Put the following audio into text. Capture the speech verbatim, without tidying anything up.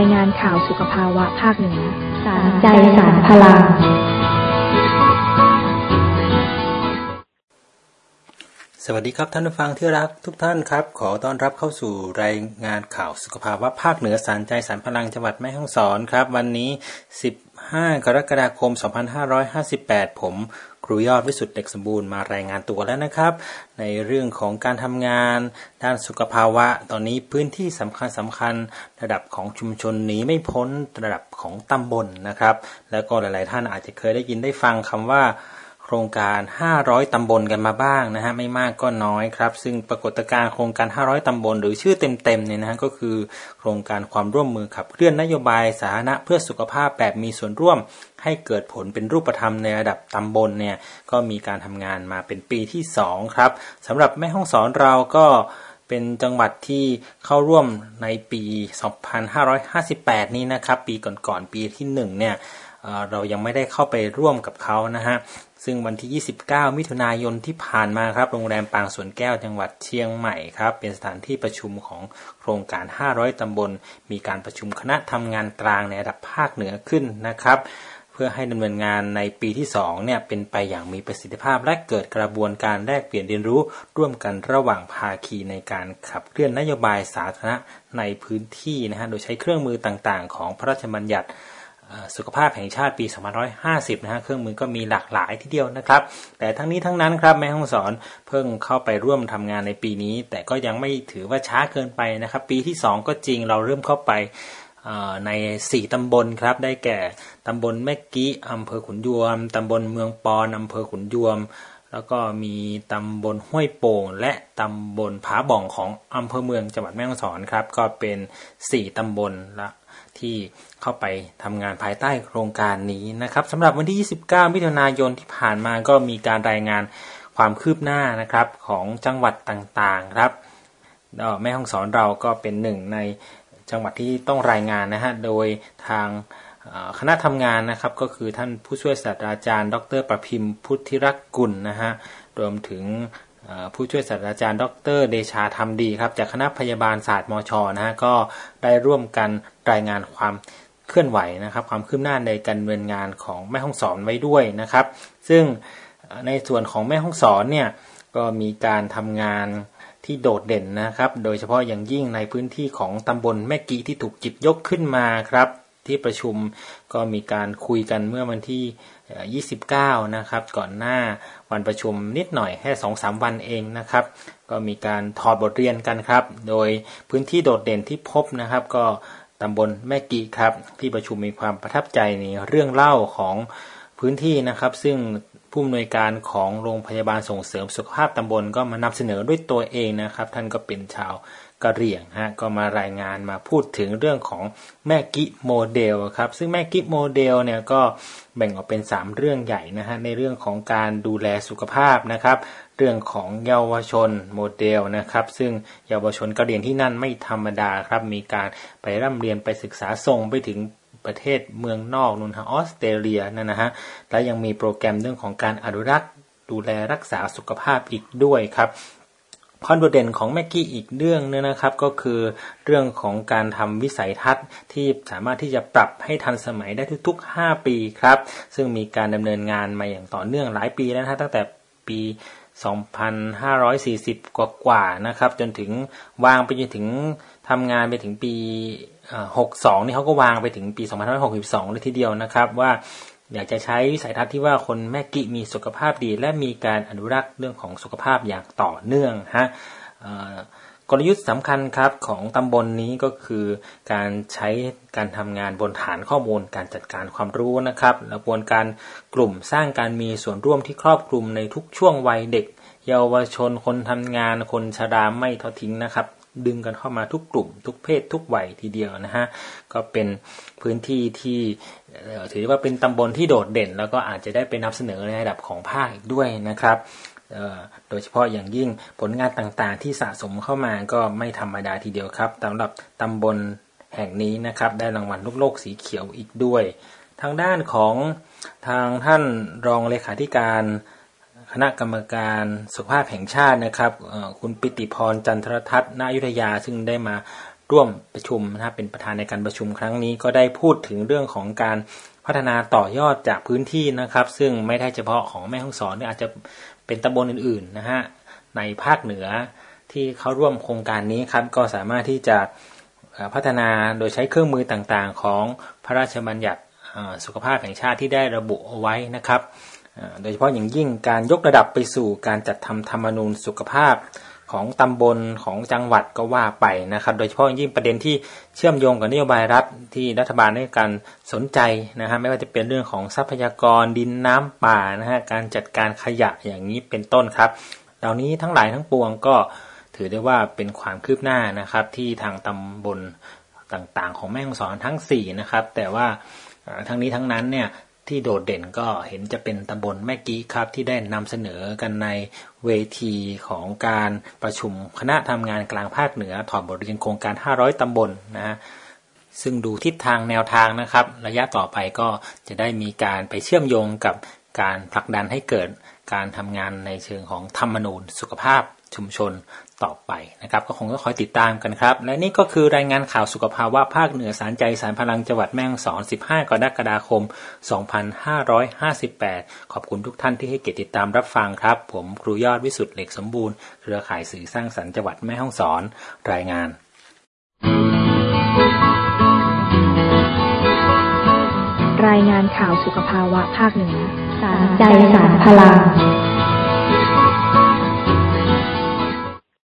ายงานข่าวสุขภาวะภาคเหนือสารใจสารพลังสวัสดีครับท่านผู้ฟังที่รักทุกท่านครับขอต้อนรับเข้าสู่รายงานข่าวสุขภาวะภาคเหนือสารใจสารพลังจังหวัดแม่ฮ่องสอนครับวันนี้สิบห้ากรกฎาคมสองพันห้าร้อยห้าสิบแปดผมครูยอดวิสุทธิ์เด็กสมบูรณ์มารายงานตัวแล้วนะครับในเรื่องของการทำงานด้านสุขภาวะตอนนี้พื้นที่สำคัญสำคัญระดับของชุมชนหนีไม่พ้นระดับของตำบลนะครับแล้วก็หลายๆท่านอาจจะเคยได้ยินได้ฟังคำว่าโครงการห้าร้อยตำบลกันมาบ้างนะฮะไม่มากก็น้อยครับซึ่งปรากฏการณ์โครงการห้าร้อยตำบลหรือชื่อเต็มๆเนี่ยนะฮะก็คือโครงการความร่วมมือขับเคลื่อนนโยบายสาธารณะเพื่อสุขภาพแบบมีส่วนร่วมให้เกิดผลเป็นรูปธรรมในระดับตำบลเนี่ยก็มีการทำงานมาเป็นปีที่สองครับสำหรับแม่ฮ่องสอนเราก็เป็นจังหวัดที่เข้าร่วมในปีสองพันห้าร้อยห้าสิบแปดนี้นะครับปีก่อนๆปีที่หนึ่งเนี่ยเอ่อเรายังไม่ได้เข้าไปร่วมกับเขานะฮะซึ่งวันที่ยี่สิบเก้ามิถุนายนที่ผ่านมาครับโรงแรมปางสวนแก้วจังหวัดเชียงใหม่ครับเป็นสถานที่ประชุมของโครงการห้าร้อยตำบลมีการประชุมคณะทำงานกลางในระดับภาคเหนือขึ้นนะครับเพื่อให้ดำเนินงานในปีที่สองเนี่ยเป็นไปอย่างมีประสิทธิภาพและเกิดกระบวนการแลกเปลี่ยนเรียนรู้ร่วมกันระหว่างภาคีในการขับเคลื่อนนโยบายสาธารณะในพื้นที่นะฮะโดยใช้เครื่องมือต่างๆของพระราชบัญญัติสุขภาพแห่งชาติปีสองพันห้าร้อยห้าสิบนะฮะเครื่องมือก็มีหลากหลายทีเดียวนะครับแต่ทั้งนี้ทั้งนั้นครับแม่ฮ่องสอนเพิ่งเข้าไปร่วมทำงานในปีนี้แต่ก็ยังไม่ถือว่าช้าเกินไปนะครับปีที่สองก็จริงเราเริ่มเข้าไปในสี่ตำบลครับได้แก่ตำบลแม่กี้อำเภอขุนยวมตำบลเมืองปอนอำเภอขุนยวมแล้วก็มีตำบลห้วยโป่งและตำบลผาบ่องของอำเภอเมืองจังหวัดแม่ฮ่องสอนครับก็เป็นสี่ตำบลละที่เข้าไปทำงานภายใต้โครงการนี้นะครับสำหรับวันที่ยี่สิบเก้ามิถุนายนที่ผ่านมาก็มีการรายงานความคืบหน้านะครับของจังหวัดต่างๆครับแม่ฮ่องสอนเราก็เป็นหนึ่งในจังหวัดที่ต้องรายงานนะฮะโดยทางคณะทำงานนะครับก็คือท่านผู้ช่วยศาสตราจารย์ดรประพิมพ์พุทธิรักษ์กุลนะฮะรวมถึงผู้ช่วยศาสตราจารย์ดรเดชาธรรมดีครับจากคณะพยาบาลศาสตร์มช.นะฮะก็ได้ร่วมกันรายงานความเคลื่อนไหวนะครับความคืบหน้าในการดำเนินงานของแม่ฮ่องสอนไว้ด้วยนะครับซึ่งในส่วนของแม่ฮ่องสอนเนี่ยก็มีการทำงานที่โดดเด่นนะครับโดยเฉพาะอย่างยิ่งในพื้นที่ของตำบลแม่กี้ที่ถูกจิบยกขึ้นมาครับที่ประชุมก็มีการคุยกันเมื่อวันที่ยี่สิบเก้านะครับก่อนหน้าวันประชุมนิดหน่อยแค่ สองถึงสาม วันเองนะครับก็มีการถอดบทเรียนกันครับโดยพื้นที่โดดเด่นที่พบนะครับก็ตำบลแม่กี้ครับที่ประชุมมีความประทับใจในเรื่องเล่าของพื้นที่นะครับซึ่งผู้อำนวยการของโรงพยาบาลส่งเสริมสุขภาพตำบลก็มานำเสนอด้วยตัวเองนะครับท่านก็เป็นชาวกะเหรี่ยงฮะก็มารายงานมาพูดถึงเรื่องของแม่กี้โมเดลครับซึ่งแม่กี้โมเดลเนี่ยก็แบ่งออกเป็นสามเรื่องใหญ่นะฮะในเรื่องของการดูแลสุขภาพนะครับเรื่องของเยาวชนโมเดลนะครับซึ่งเยาวชนกะเหรี่ยงที่นั่นไม่ธรรมดาครับมีการไปร่ำเรียนไปศึกษาส่งไปถึงประเทศเมืองนอกนู่นฮะออสเตรเลียนั่นนะฮะและยังมีโปรแกรมเรื่องของการอนุรักษ์ดูแลรักษาสุขภาพอีกด้วยครับความโดดเด่นของแม่กี้อีกเรื่องนึงนะครับก็คือเรื่องของการทำวิสัยทัศน์ที่สามารถที่จะปรับให้ทันสมัยได้ทุกๆห้าปีครับซึ่งมีการดำเนินงานมาอย่างต่อเนื่องหลายปีแล้วนะตั้งแต่ปีสองพันห้าร้อยสี่สิบกว่าๆนะครับจนถึงวางไปจนถึงทำงานไปถึงปีหกสิบสองนี่เขาก็วางไปถึงปีสองพันห้าร้อยหกสิบสองเลยทีเดียวนะครับว่าอยากจะใช้วิสัยทัศน์ที่ว่าคนแม่กี้มีสุขภาพดีและมีการอนุรักษ์เรื่องของสุขภาพอย่างต่อเนื่องฮะกลยุทธ์สำคัญครับของตำบลนี้ก็คือการใช้การทำงานบนฐานข้อมูลการจัดการความรู้นะครับและกระบวนการกลุ่มสร้างการมีส่วนร่วมที่ครอบคลุมในทุกช่วงวัยเด็กเยาวชนคนทำงานคนชราไม่ทอดทิ้งนะครับดึงกันเข้ามาทุกกลุ่มทุกเพศทุกวัยทีเดียวนะฮะก็เป็นพื้นที่ที่ถือว่าเป็นตำบลที่โดดเด่นแล้วก็อาจจะได้ไปนำเสนอในระดับของภาคอีกด้วยนะครับโดยเฉพาะอย่างยิ่งผลงานต่างๆที่สะสมเข้ามาก็ไม่ธรรมดาทีเดียวครับสำหรับตำบลแห่งนี้นะครับได้รางวัลลูกโลกสีเขียวอีกด้วยทางด้านของทางท่านรองเลขาธิการคณะกรรมการสุขภาพแห่งชาตินะครับคุณปิติพรจันทรทัศน์ณอยุธยาซึ่งได้มาร่วมประชุมนะครับเป็นประธานในการประชุมครั้งนี้ก็ได้พูดถึงเรื่องของการพัฒนาต่อยอดจากพื้นที่นะครับซึ่งไม่ได้เฉพาะของแม่ฮ่องสอนอาจจะเป็นตำบลอื่นๆนะฮะในภาคเหนือที่เขาร่วมโครงการนี้ครับก็สามารถที่จะพัฒนาโดยใช้เครื่องมือต่างๆของพระราชบัญญัติสุขภาพแห่งชาติที่ได้ระบุเอาไว้นะครับโดยเฉพาะอย่างยิ่งการยกระดับไปสู่การจัดทำธรรมนูญสุขภาพของตำบลของจังหวัดก็ว่าไปนะครับโดยเฉพาะยิ่งประเด็นที่เชื่อมโยงกับนโยบายรัฐที่รัฐบาลได้การสนใจนะฮะไม่ว่าจะเป็นเรื่องของทรัพยากรดินน้ำป่านะฮะการจัดการขยะอย่างนี้เป็นต้นครับเหล่านี้ทั้งหลายทั้งปวงก็ถือได้ว่าเป็นความคืบหน้านะครับที่ทางตำบลต่างๆของแม่ฮ่องสอนทั้งสี่นะครับแต่ว่าทั้งนี้ทั้งนั้นเนี่ยที่โดดเด่นก็เห็นจะเป็นตำบลแม่กี้ครับที่ได้นำเสนอกันในเวทีของการประชุมคณะทำงานกลางภาคเหนือถอดบทเรียนโครงการห้าร้อยตำบลนะฮะซึ่งดูทิศทางแนวทางนะครับระยะต่อไปก็จะได้มีการไปเชื่อมโยงกับการผลักดันให้เกิดการทำงานในเชิงของธรรมนูญสุขภาพชุมชนต่อไปนะครับก็คงต้องคอยติดตามกันครับและนี่ก็คือรายงานข่าวสุขภาวะภาคเหนือสารใจสารพลังจังหวัดแม่ฮ่องสอนสิบห้ากรกฎาคมสองพันห้าร้อยห้าสิบแปดขอบคุณทุกท่านที่ให้เกียรติติดตามรับฟังครับผมครูยอดวิสุทธิ์เหล็กสมบูรณ์เครือข่ายสื่อสร้างสรรค์จังหวัดแม่ฮ่องสอนรายงานรายงานข่าวสุขภาวะภาคเหนือสารใจสารพลัง